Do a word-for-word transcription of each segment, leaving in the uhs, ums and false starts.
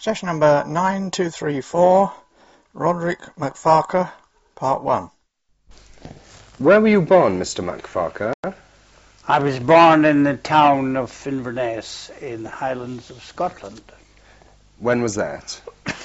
Session number nine two three four, Roderick McFarquhar, Part one. Where were you born, Mister McFarquhar? I was born in the town of Inverness in the Highlands of Scotland. When was that?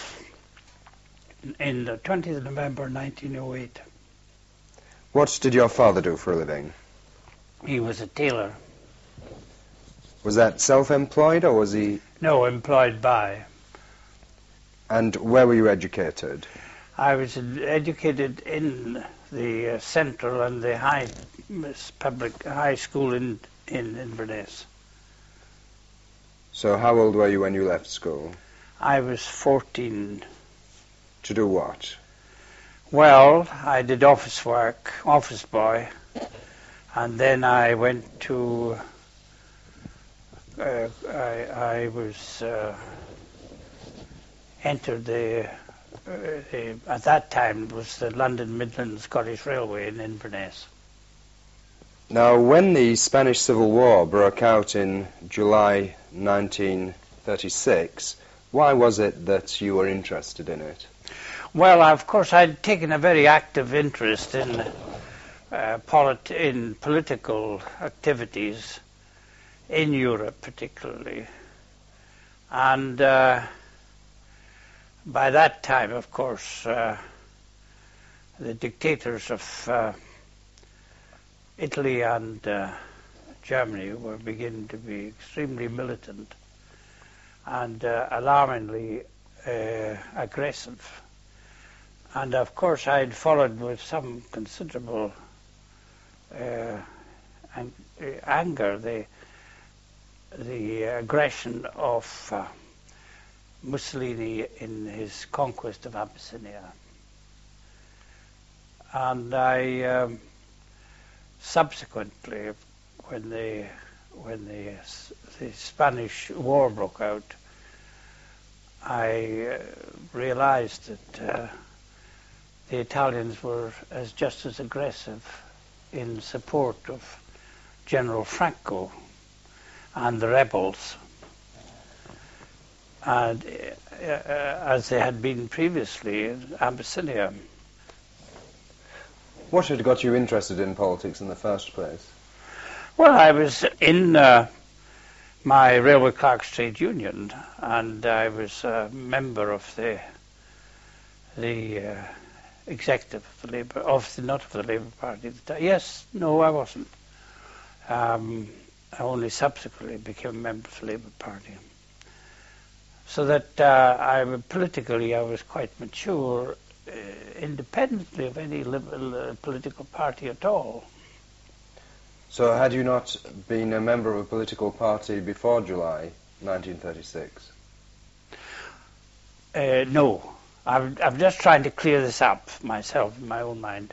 In the twentieth of November nineteen oh eight. What did your father do for a living? He was a tailor. Was that self-employed or was he... No, employed by. And where were you educated? I was educated in the uh, central and the high public high school in, in Inverness. So how old were you when you left school? I was fourteen. To do what? Well, I did office work, office boy, and then I went to, uh, I, I was, uh, entered the, uh, the, at that time it was the London Midland Scottish Railway in Inverness. Now, when the Spanish Civil War broke out in July nineteen thirty-six, why was it that you were interested in it? Well, of course, I'd taken a very active interest in uh, polit- in political activities in Europe, particularly, and uh, by that time, of course, uh, the dictators of uh, Italy and uh, Germany were beginning to be extremely militant and uh, alarmingly uh, aggressive. And of course I had followed with some considerable uh, ang- anger the, the aggression of uh, Mussolini in his conquest of Abyssinia. And I um, subsequently, when the when the, the Spanish War broke out, I uh, realized that uh, the Italians were as just as aggressive in support of General Franco and the rebels and, uh, uh, as they had been previously in Abyssinia. What had got you interested in politics in the first place? Well, I was in uh, my railway clerks trade union, and I was a member of the the uh, executive of the Labour, of the not of the Labour Party. Yes, no, I wasn't. Um, I only subsequently became a member of the Labour Party. So that uh, I politically I was quite mature, uh, independently of any liberal, uh, political party at all. So had you not been a member of a political party before July nineteen thirty-six? Uh, no. I'm, I'm just trying to clear this up myself in my own mind.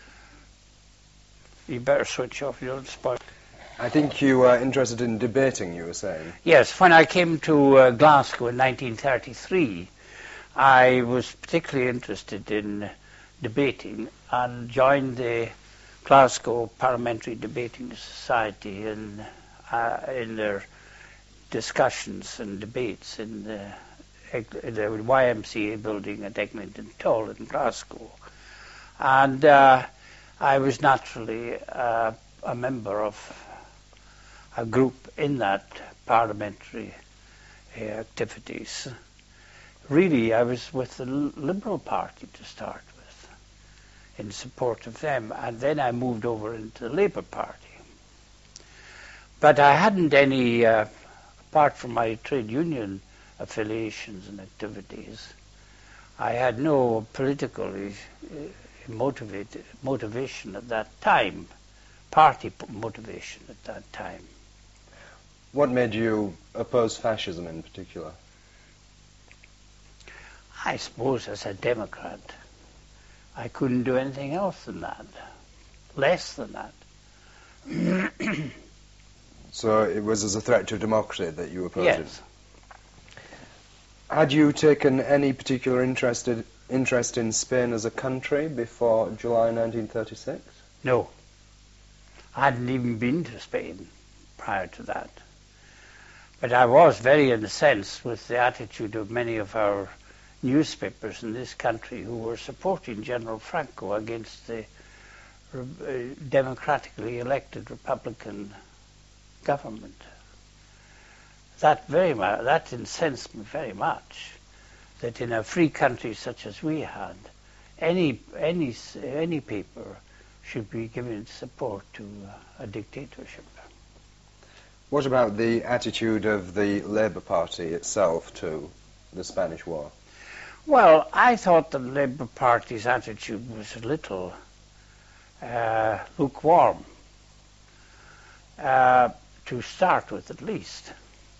You better switch off, you'll spoil. I think you were interested in debating, you were saying. Yes, when I came to uh, Glasgow in nineteen thirty-three, I was particularly interested in debating and joined the Glasgow Parliamentary Debating Society in, uh, in their discussions and debates in the the Y M C A building at Eglinton Toll in Glasgow. And uh, I was naturally uh, a member of a group in that parliamentary uh, activities. Really, I was with the Liberal Party to start with, in support of them, and then I moved over into the Labour Party. But I hadn't any, uh, apart from my trade union affiliations and activities, I had no political uh, motivated, motivation at that time, party motivation at that time. What made you oppose fascism in particular? I suppose as a Democrat, I couldn't do anything else than that, less than that. So it was as a threat to democracy that you opposed yes. it? Had you taken any particular interest in, interest in Spain as a country before July nineteen thirty-six? No. I hadn't even been to Spain prior to that. But I was very incensed with the attitude of many of our newspapers in this country who were supporting General Franco against the uh, democratically elected Republican government. That very much, that incensed me very much, that in a free country such as we had, any any any paper should be giving support to a dictatorship. What about the attitude of the Labour Party itself to the Spanish War? Well, I thought the Labour Party's attitude was a little uh, lukewarm, uh, to start with at least.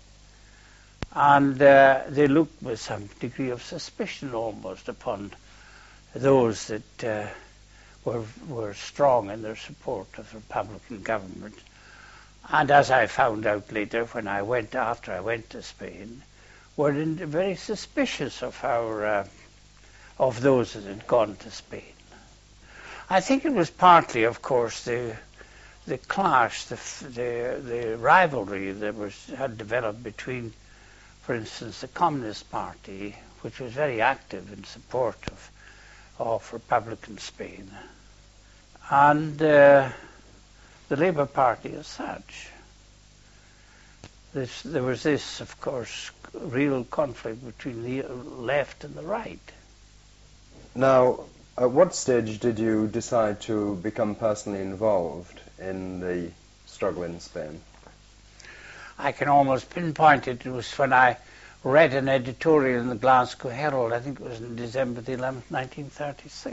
And uh, they looked with some degree of suspicion almost upon those that uh, were, were strong in their support of the Republican government. And as I found out later, when I went after I went to Spain, were in, very suspicious of our uh, of those that had gone to Spain. I think it was partly, of course, the the clash, the the, the rivalry that was had developed between, for instance, the Communist Party, which was very active in support of of Republican Spain, and uh, the Labour Party as such. This, there was this, of course, real conflict between the left and the right. Now, at what stage did you decide to become personally involved in the struggle in Spain? I can almost pinpoint it. It was when I read an editorial in the Glasgow Herald, I think it was on December the eleventh, nineteen thirty-six,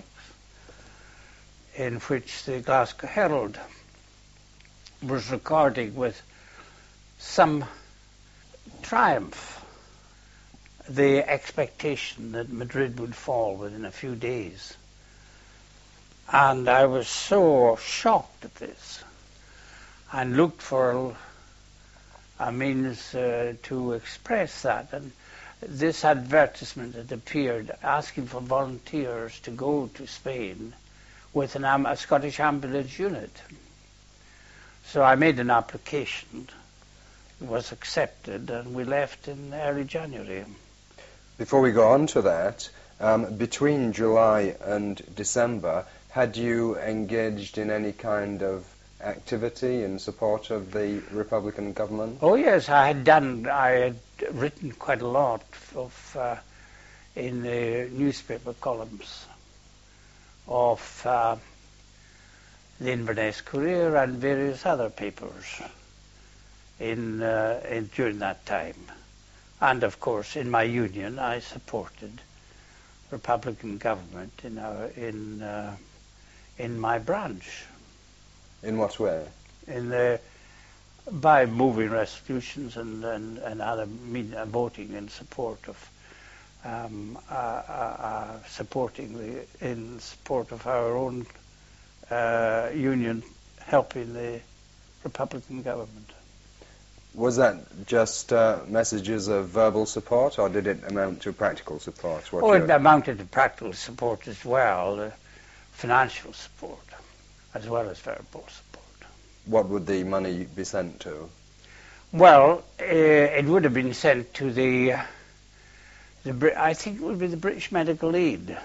in which the Glasgow Herald was recording with some triumph the expectation that Madrid would fall within a few days. And I was so shocked at this and looked for a means uh, to express that. And this advertisement had appeared asking for volunteers to go to Spain with an, um, a Scottish ambulance unit. So I made an application, it was accepted, and we left in early January. Before we go on to that, um, between July and December, had you engaged in any kind of activity in support of the Republican government? Oh yes, I had done, I had written quite a lot of, uh, in the newspaper columns of uh, the Inverness Courier and various other papers in, uh, in during that time. And of course, in my union, I supported Republican government in our in uh, in my branch. In what way? In the by moving resolutions and and, and other mean, uh, voting in support of um, uh, uh, uh, supporting the in support of our own uh, union helping the Republican government. Was that just uh, messages of verbal support, or did it amount to practical support? What Oh, it amounted to practical support as well, uh, financial support, as well as verbal support. What would the money be sent to? Well, uh, it would have been sent to the, uh, the Brit- I think it would be the British Medical Aid.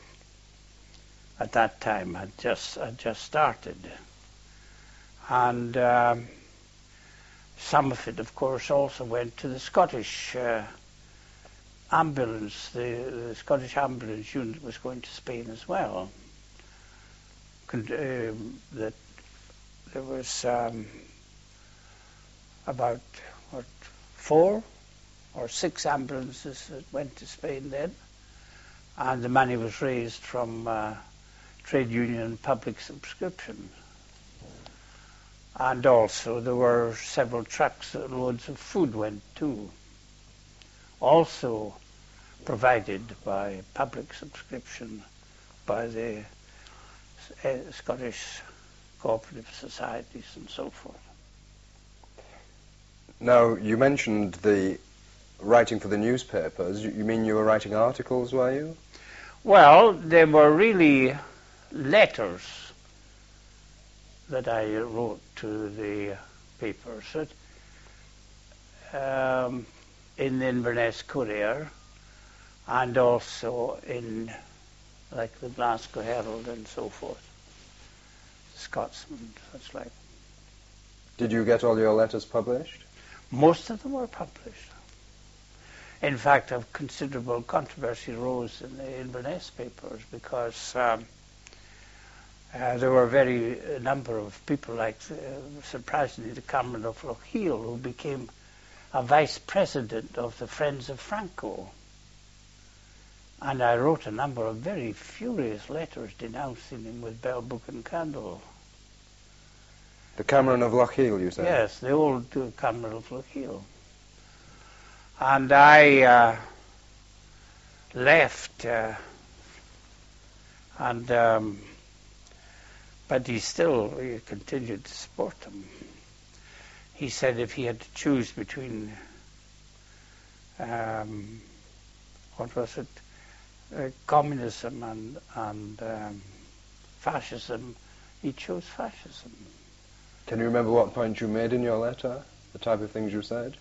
At that time, had just had just started, and. Um, Some of it, of course, also went to the Scottish uh, ambulance. The, the Scottish ambulance unit was going to Spain as well. Con- um, that there was um, about what four or six ambulances that went to Spain then, and the money was raised from uh, trade union public subscription. And also there were several trucks that loads of food went too, also provided by public subscription by the uh, Scottish cooperative societies and so forth. Now, you mentioned the writing for the newspapers. You, you mean you were writing articles, were you? Well, they were really letters that I wrote to the papers. That, um, in the Inverness Courier and also in, like, the Glasgow Herald and so forth. Scotsman, such like. Did you get all your letters published? Most of them were published. In fact, a considerable controversy arose in the Inverness papers because um, uh, there were a very a number of people, like, uh, surprisingly, the Cameron of Lochiel, who became a vice president of the Friends of Franco. And I wrote a number of very furious letters denouncing him with bell, book and candle. The Cameron of Lochiel, you said? Yes, the old uh, Cameron of Lochiel. And I uh, left, uh, and um, but he still he continued to support them. He said if he had to choose between, um, what was it, uh, communism and, and um, fascism, he chose fascism. Can you remember what point you made in your letter? The type of things you said?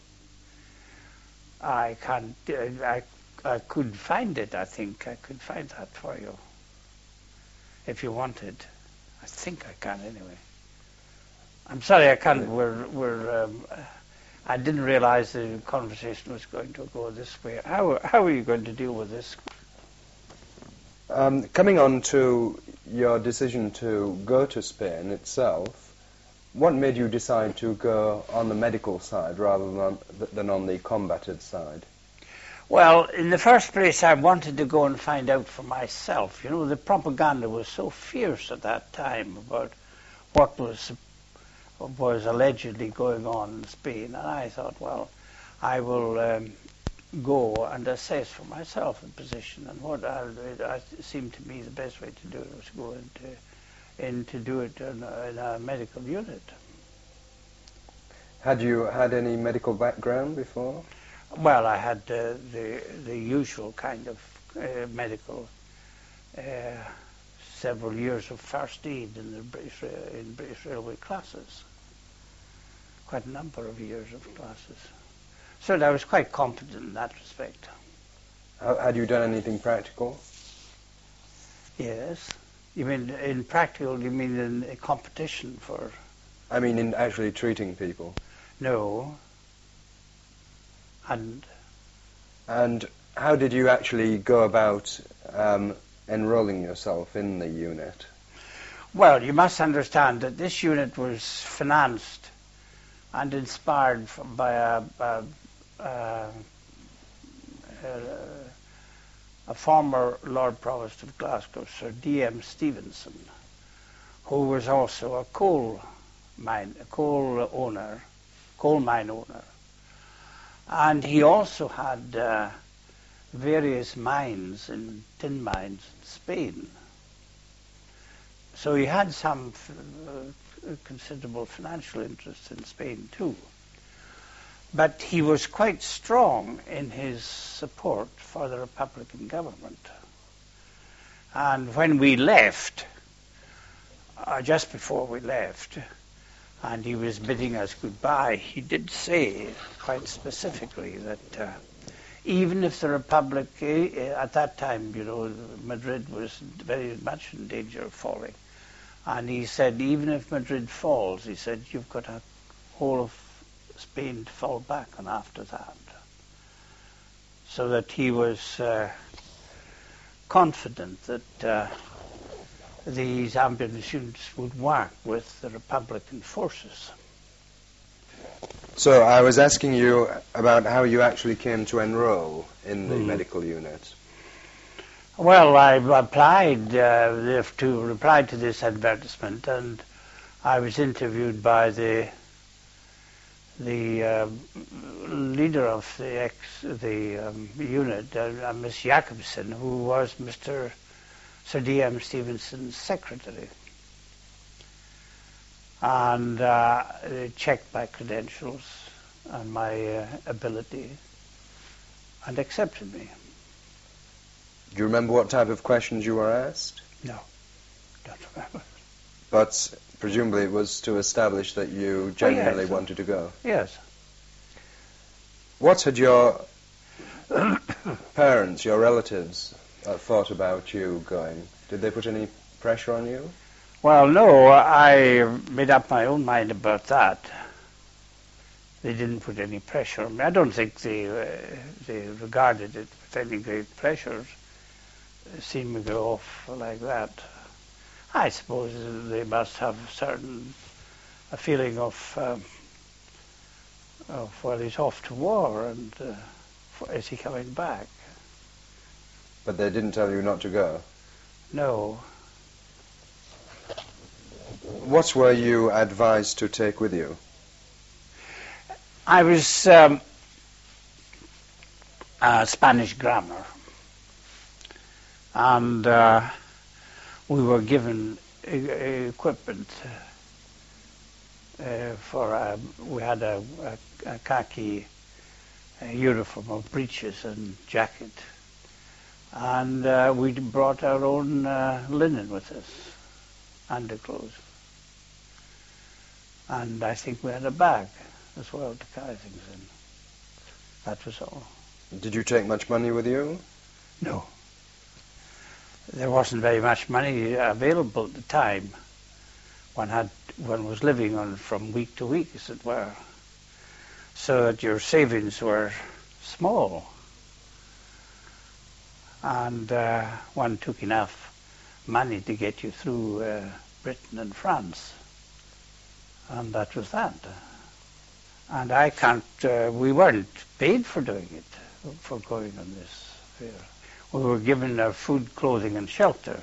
I can't, uh, I, I could find it, I think. I could find that for you. If you wanted. I think I can anyway. I'm sorry I can't. We're, we're, um, I didn't realize the conversation was going to go this way. How, how are you going to deal with this? Um, coming on to your decision to go to Spain itself, what made you decide to go on the medical side rather than, than on the combated side? Well, in the first place, I wanted to go and find out for myself. You know, the propaganda was so fierce at that time about what was was allegedly going on in Spain, and I thought, well, I will um, go and assess for myself the position, and what I, it seemed to me the best way to do it was to go into in to do it in a, in a medical unit. Had you had any medical background before? Well, I had uh, the the usual kind of uh, medical, uh, several years of first aid in the British, uh, in British Railway classes. Quite a number of years of classes. So I was quite competent in that respect. How, had you done anything practical? Yes. You mean in practical, you mean in a competition for? I mean in actually treating people. No. And? And how did you actually go about um, enrolling yourself in the unit? Well, you must understand that this unit was financed and inspired from, by a, a, a, a, a former Lord Provost of Glasgow, Sir D M Stevenson, who was also a coal mine, a coal owner, coal mine owner. And he also had uh, various mines and tin mines in Spain. So he had some f- uh, considerable financial interest in Spain too. But he was quite strong in his support for the Republican government. And when we left, uh, just before we left, and he was bidding us goodbye, he did say quite specifically that uh, even if the Republic, uh, at that time, you know, Madrid was very much in danger of falling. And he said, even if Madrid falls, he said, you've got a whole of Spain to fall back on after that. So that he was uh, confident that uh, these ambulance units would work with the Republican forces. So I was asking you about how you actually came to enroll in the mm. medical unit. Well, I applied uh, to reply to this advertisement, and I was interviewed by the the uh, leader of the ex the um, unit, uh, Miss Jacobson, who was Mister Sir D M Stevenson's secretary, and uh, they checked my credentials and my uh, ability, and accepted me. Do you remember what type of questions you were asked? No, don't remember. But presumably it was to establish that you genuinely oh, yes. wanted to go. Yes. What had your parents, your relatives, uh, thought about you going? Did they put any pressure on you? Well, no, I made up my own mind about that. They didn't put any pressure on me. I don't think they uh, they regarded it with any great pleasure, seeing me go off like that. I suppose they must have certain a feeling of, um, of well, he's off to war, and uh, for, is he coming back? But they didn't tell you not to go? No. What were you advised to take with you? I was um, uh, Spanish grammar, and uh, we were given e- equipment uh, for, uh, we had a, a, a khaki uh, uniform of breeches and jacket, and uh, we brought our own uh, linen with us, underclothes, and I think we had a bag as well to carry things in. That was all. Did you take much money with you? No. There wasn't very much money available at the time. One had, one was living on from week to week, as it were, so that your savings were small, and uh, one took enough money to get you through uh, Britain and France, and that was that. And I can't, uh, we weren't paid for doing it, for going on this fair. We were given our food, clothing, and shelter.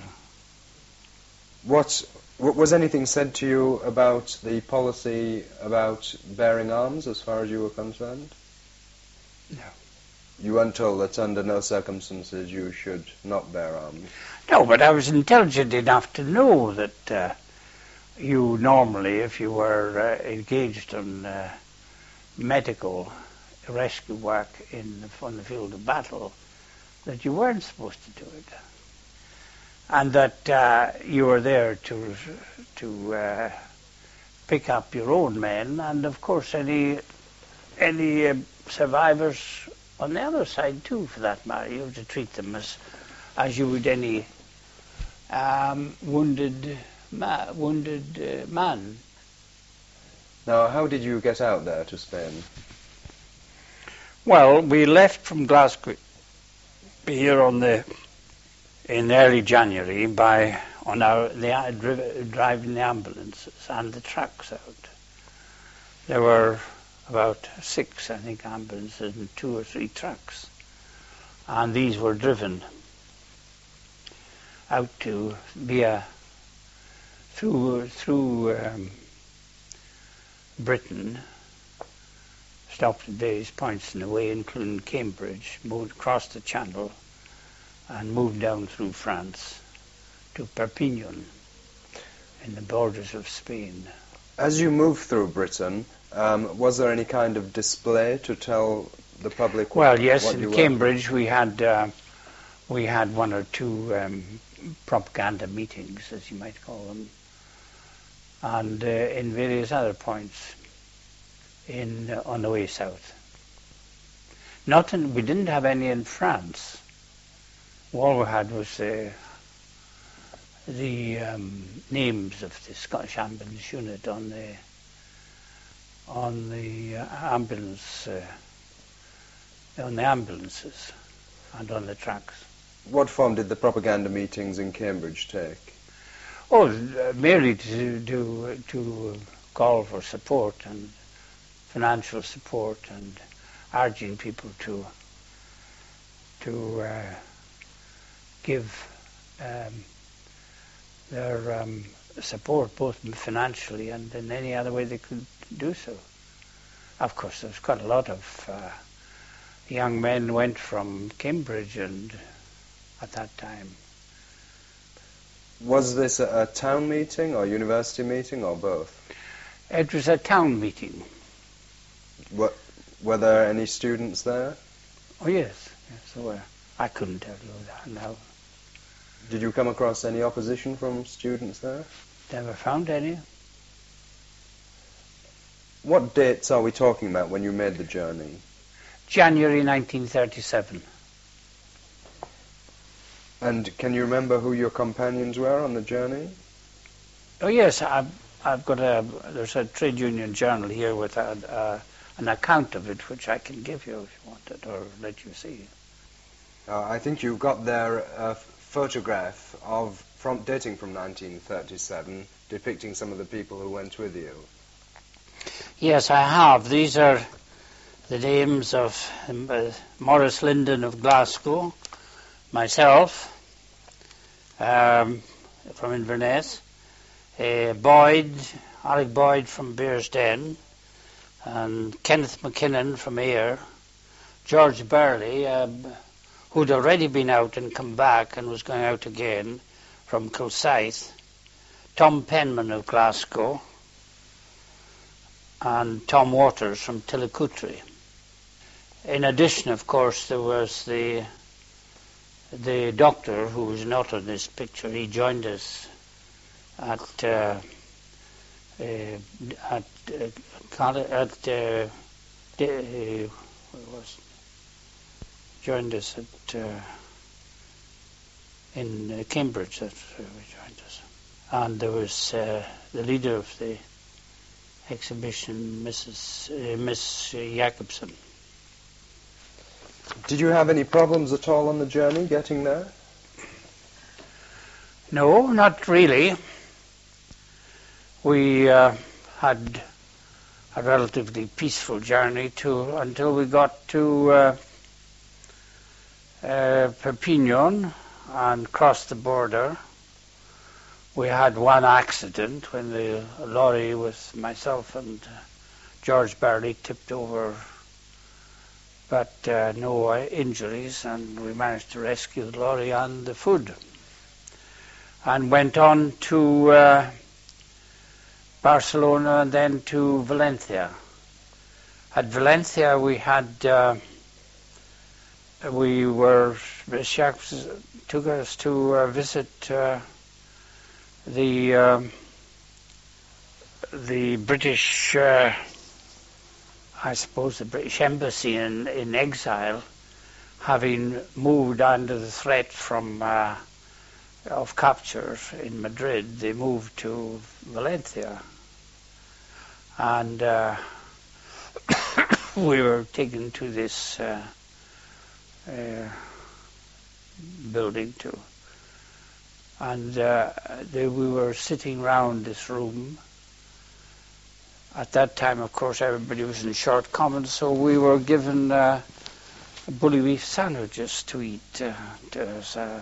What, what was anything said to you about the policy about bearing arms as far as you were concerned? No. You weren't told that under no circumstances you should not bear arms? No, but I was intelligent enough to know that uh, you normally, if you were uh, engaged in uh, medical rescue work in the, on the field of battle, that you weren't supposed to do it, and that uh, you were there to to uh, pick up your own men, and of course any any uh, survivors on the other side too, for that matter. You have to treat them as as you would any um, wounded ma- wounded uh, man. Now, how did you get out there to Spain? Well, we left from Glasgow here on the in early January by on our the uh, driv- driving the ambulances and the trucks out. There were about six, I think, ambulances and two or three trucks, and these were driven out to via through through um, Britain. Stopped at various points in the way, including Cambridge, moved across the Channel, and moved down through France to Perpignan, in the borders of Spain. As you moved through Britain, um, was there any kind of display to tell the public what, Well, yes, what in you Cambridge we had uh, we had one or two um, propaganda meetings, as you might call them, and uh, in various other points in uh, on the way south. Nothing. We didn't have any in France. All we had was uh, the um, names of the Scottish Ambulance Unit on the on the uh, ambulance uh, on the ambulances and on the trucks. What form did the propaganda meetings in Cambridge take? Oh, uh, merely to do to call for support and financial support, and urging people to to uh, give um, their um, support, both financially and in any other way they could do so. Of course, there's quite a lot of uh, young men went from Cambridge, and at that time. Was this a, a town meeting or university meeting or both? It was a town meeting. Were, were there any students there? Oh yes, yes there were. I couldn't tell you that now. Did you come across any opposition from students there? Never found any. What dates are we talking about when you made the journey? January nineteen thirty-seven. And can you remember who your companions were on the journey? Oh yes, I've, I've got a, there's a trade union journal here with a, a, an account of it, which I can give you if you want it, or let you see. Uh, I think you've got there a photograph of, from dating from nineteen thirty-seven, depicting some of the people who went with you. Yes, I have. These are the names of um, uh, Maurice Linden of Glasgow, myself um, from Inverness, uh, Boyd, Alec Boyd from Bearsden, and Kenneth McKinnon from Ayr, George Burley, um, who'd already been out and come back and was going out again from Kilsyth, Tom Penman of Glasgow, and Tom Waters from Tillicoultry. In addition, of course, there was the the doctor who was not on this picture. He joined us at uh, uh, at uh, at uh, de, uh, what was joined us at uh, in uh, Cambridge. That's where we joined us, and there was uh, the leader of the exhibition, Missus Uh, Miss Jacobson. Did you have any problems at all on the journey getting there? No, not really. We uh, had a relatively peaceful journey to until we got to uh, uh, Perpignan and crossed the border. We had one accident when the lorry with myself and uh, George Burley tipped over, but uh, no uh, injuries, and we managed to rescue the lorry and the food. And went on to uh, Barcelona and then to Valencia. At Valencia we had, uh, we were, Jacques took us to uh, visit uh, the um, the British, uh, I suppose the British Embassy in, in exile, having moved under the threat from uh, of capture in Madrid. They moved to Valencia, and uh, we were taken to this uh, uh, building too. And uh, they, we were sitting round this room. At that time, of course, everybody was in short common, so we were given uh, bully beef sandwiches to eat. Uh, to, uh,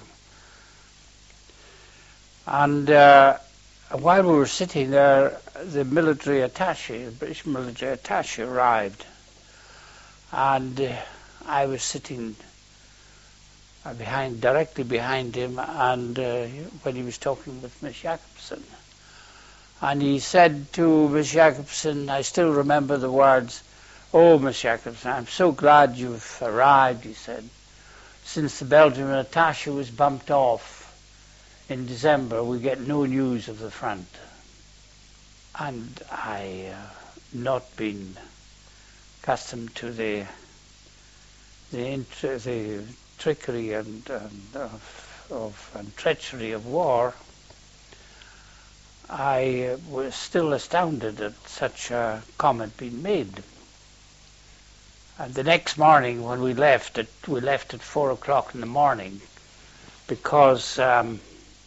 and uh, while we were sitting there, the military attaché, the British military attaché, arrived. And uh, I was sitting behind, directly behind him, and uh, when he was talking with Miss Jacobson. And he said to Miss Jacobson, I still remember the words, "Oh, Miss Jacobson, I'm so glad you've arrived," he said. "Since the Belgian attaché was bumped off in December, we get no news of the front." And I, uh, not been accustomed to the the, inter- the trickery and, and of, of and treachery of war, I uh, was still astounded at such a comment being made. And the next morning, when we left, at, we left at four o'clock in the morning, because um,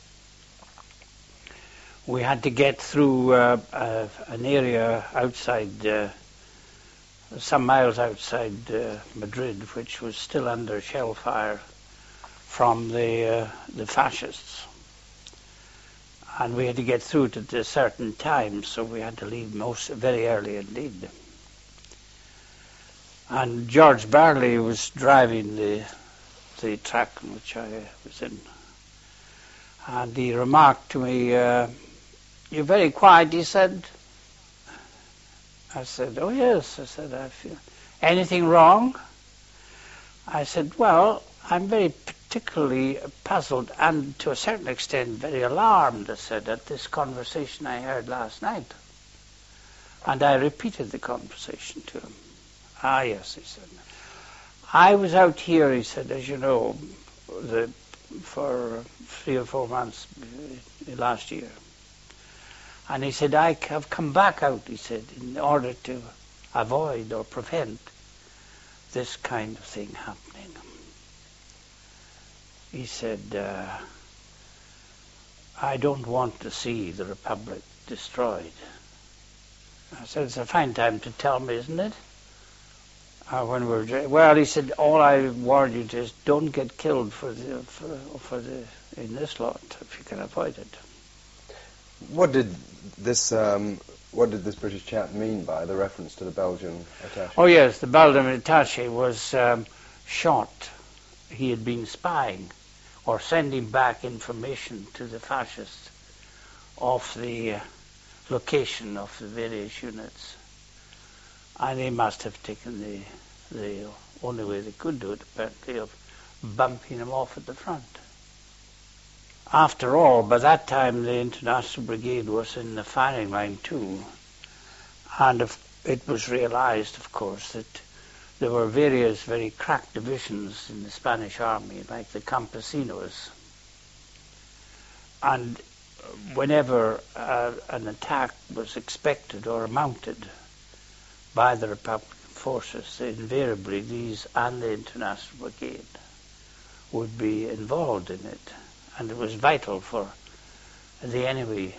we had to get through uh, uh, an area outside, uh, some miles outside uh, Madrid, which was still under shell fire from the uh, the fascists. And we had to get through it at a certain time, so we had to leave most very early indeed. And George Burley was driving the the truck in which I was in, and he remarked to me, uh, "You're very quiet," he said. I said, "Oh yes," I said, "I feel anything wrong?" I said, "Well, I'm very particularly puzzled and to a certain extent very alarmed," I said, "at this conversation I heard last night." And I repeated the conversation to him. "Ah, yes," he said. I was out here, he said, as you know, the, for three or four months uh, last year. And he said, I have come back out, he said, in order to avoid or prevent this kind of thing happening. He said, uh, I don't want to see the Republic destroyed. I said, it's a fine time to tell me, isn't it? Uh, when we're well, he said, all I warn you is don't get killed for the for, for the in this lot if you can avoid it. What did this um, what did this British chap mean by the reference to the Belgian attaché? Oh yes, the Belgian attaché was um, shot. He had been spying or sending back information to the fascists of the uh, location of the various units. And they must have taken the, the only way they could do it, apparently, of bumping him off at the front. After all, by that time the International Brigade was in the firing line too, and if it was realized, of course, that there were various very crack divisions in the Spanish army, like the Campesinos, and whenever uh, an attack was expected or mounted by the Republican forces, invariably these and the International Brigade would be involved in it. And it was vital for the enemy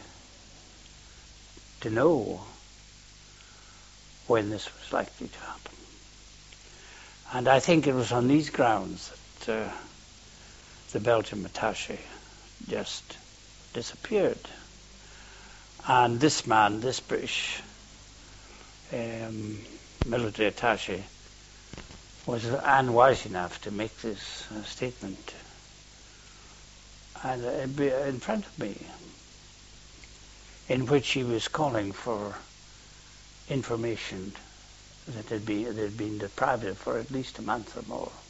to know when this was likely to happen. And I think it was on these grounds that uh, the Belgian attaché just disappeared. And this man, this British Um, military attaché, was unwise enough to make this uh, statement and uh, be in front of me, in which he was calling for information that had, be, that had been deprived of for at least a month or more.